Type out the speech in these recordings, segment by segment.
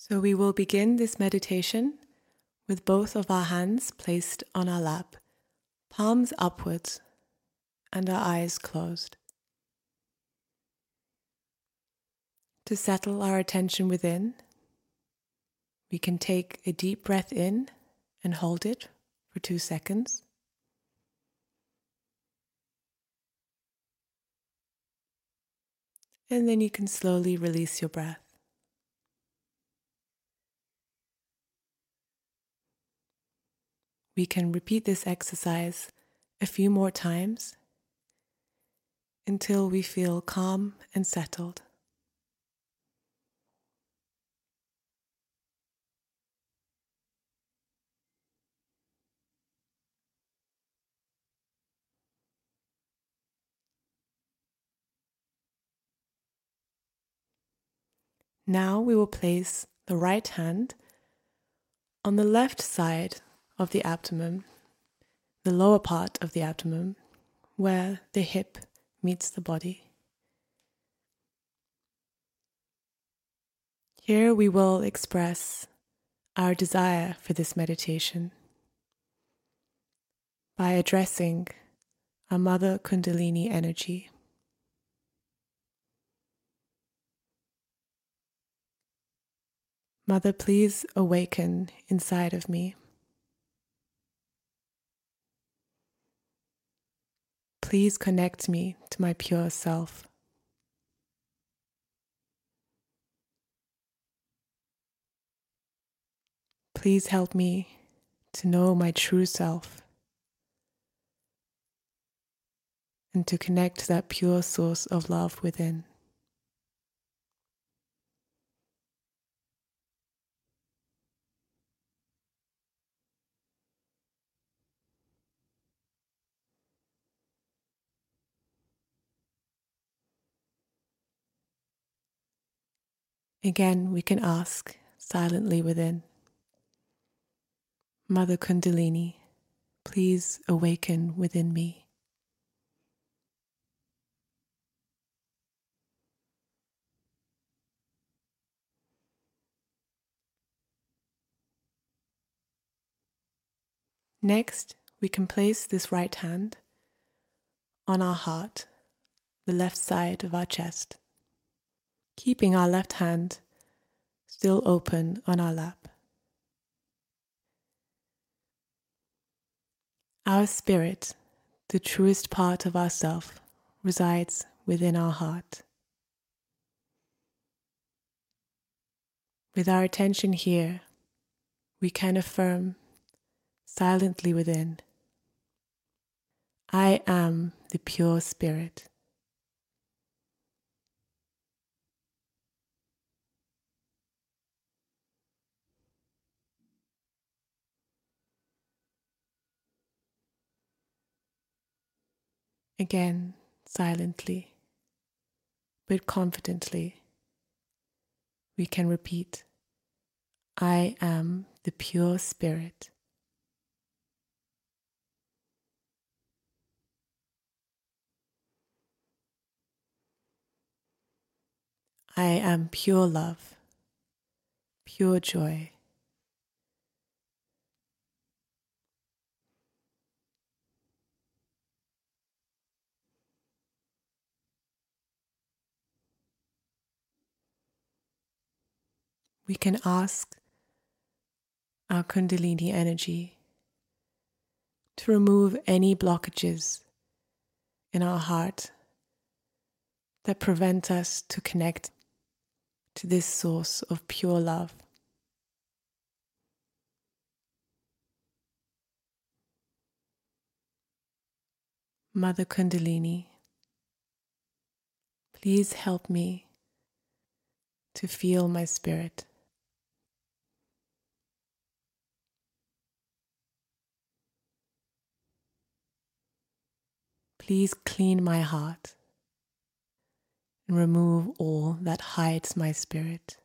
So we will begin this meditation with both of our hands placed on our lap, palms upwards and our eyes closed. To settle our attention within, we can take a deep breath in and hold it for 2 seconds. And then you can slowly release your breath. We can repeat this exercise a few more times until we feel calm and settled. Now we will place the right hand on the left side of the abdomen, the lower part of the abdomen, where the hip meets the body. Here we will express our desire for this meditation by addressing our Mother Kundalini energy. Mother, please awaken inside of me. Please connect me to my pure self. Please help me to know my true self and to connect to that pure source of love within. Again, we can ask silently within, Mother Kundalini, please awaken within me. Next, we can place this right hand on our heart, the left side of our chest, keeping our left hand still open on our lap. Our spirit, the truest part of ourself, resides within our heart. With our attention here, we can affirm silently within, I am the pure spirit. Again, silently, but confidently, we can repeat, I am the pure spirit. I am pure love, pure joy. We can ask our Kundalini energy to remove any blockages in our heart that prevent us to connect to this source of pure love. Mother Kundalini, please help me to feel my spirit. Please clean my heart and remove all that hides my spirit.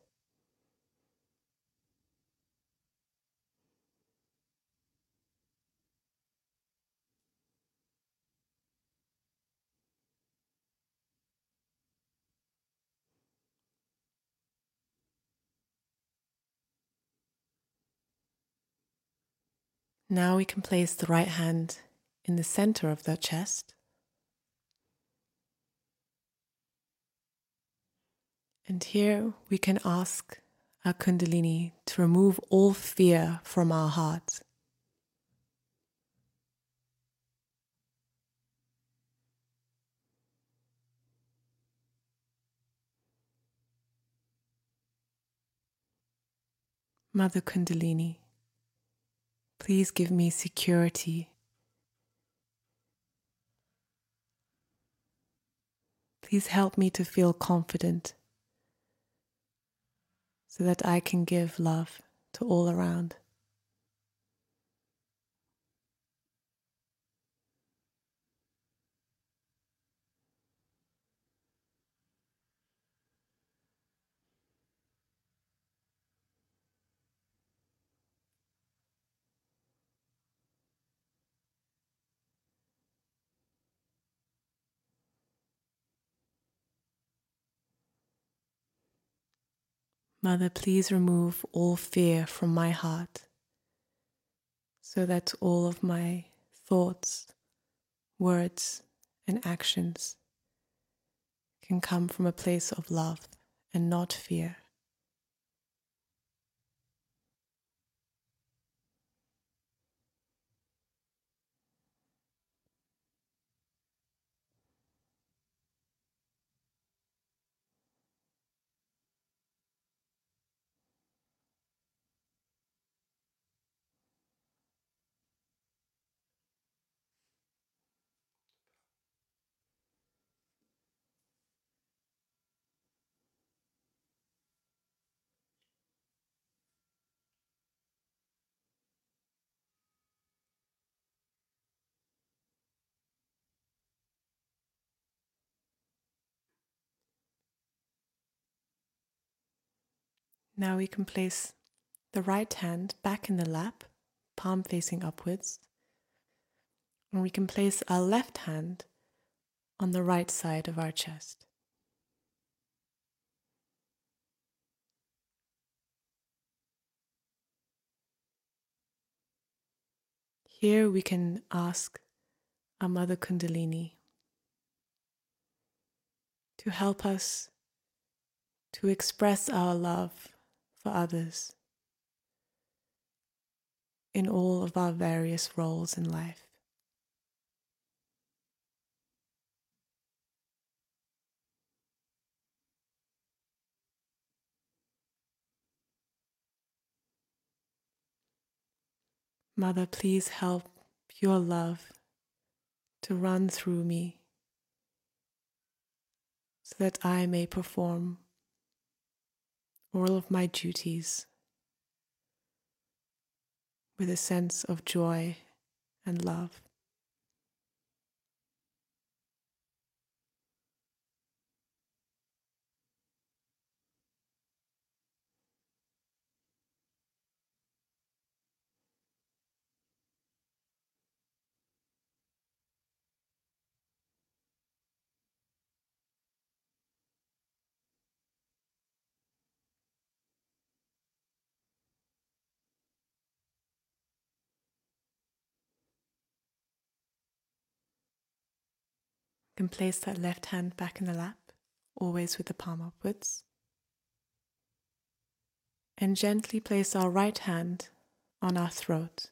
Now we can place the right hand in the center of the chest. And here we can ask our Kundalini to remove all fear from our heart. Mother Kundalini, please give me security. Please help me to feel confident so that I can give love to all around. Mother, please remove all fear from my heart so that all of my thoughts, words, and actions can come from a place of love and not fear. Now we can place the right hand back in the lap, palm facing upwards, and we can place our left hand on the right side of our chest. Here we can ask our Mother Kundalini to help us to express our love for others in all of our various roles in life. Mother, please help pure love to run through me so that I may perform all of my duties with a sense of joy and love. You can place that left hand back in the lap, always with the palm upwards, and gently place our right hand on our throat,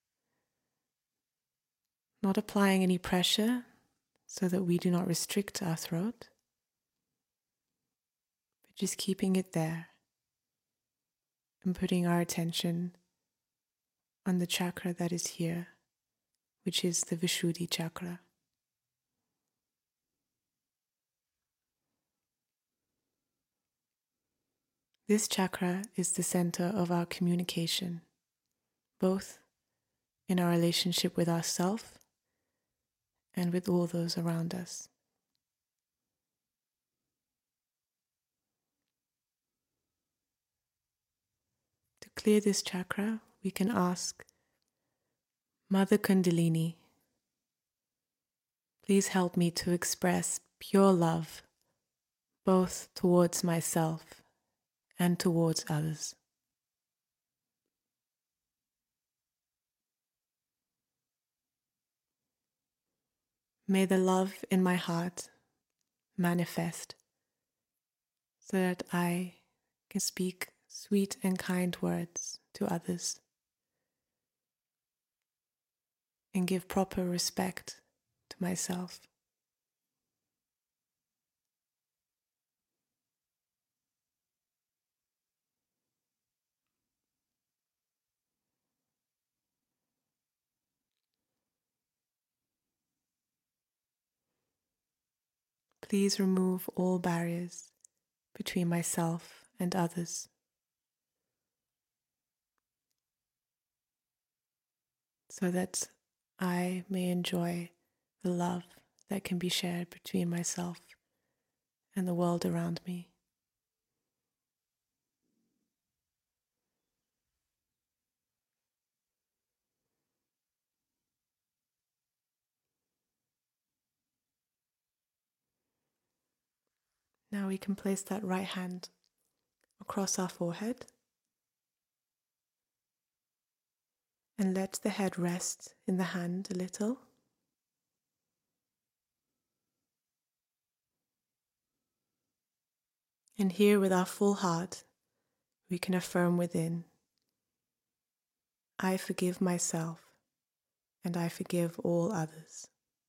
not applying any pressure so that we do not restrict our throat, but just keeping it there and putting our attention on the chakra that is here, which is the Vishuddhi chakra. This chakra is the center of our communication, both in our relationship with ourselves and with all those around us. To clear this chakra, we can ask, Mother Kundalini, please help me to express pure love both towards myself and towards others. May the love in my heart manifest so that I can speak sweet and kind words to others and give proper respect to myself. Please remove all barriers between myself and others, so that I may enjoy the love that can be shared between myself and the world around me. Now we can place that right hand across our forehead and let the head rest in the hand a little. And here, with our full heart, we can affirm within, I forgive myself and I forgive all others.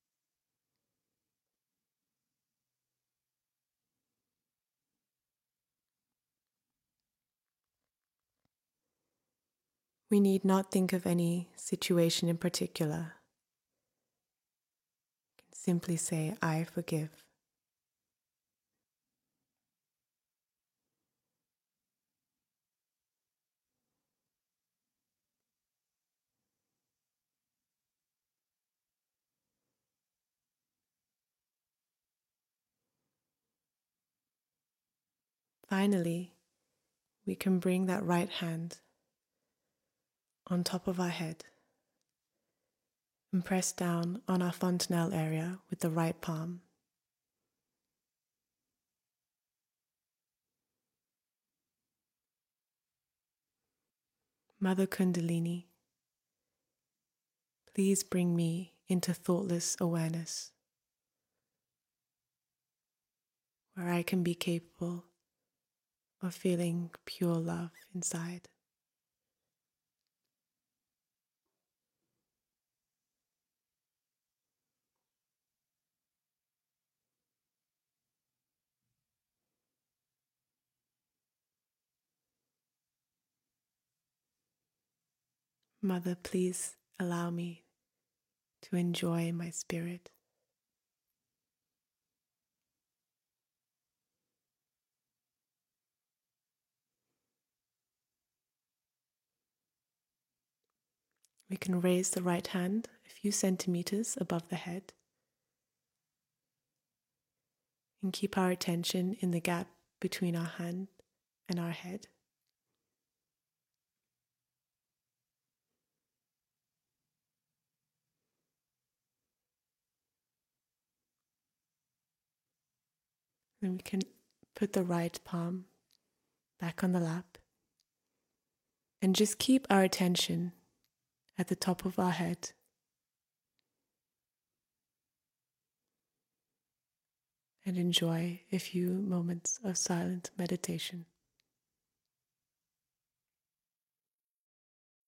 We need not think of any situation in particular. We can simply say, I forgive. Finally, we can bring that right hand on top of our head and press down on our fontanelle area with the right palm. Mother Kundalini, please bring me into thoughtless awareness, where I can be capable of feeling pure love inside. Mother, please allow me to enjoy my spirit. We can raise the right hand a few centimeters above the head and keep our attention in the gap between our hand and our head. Then we can put the right palm back on the lap and just keep our attention at the top of our head. And enjoy a few moments of silent meditation.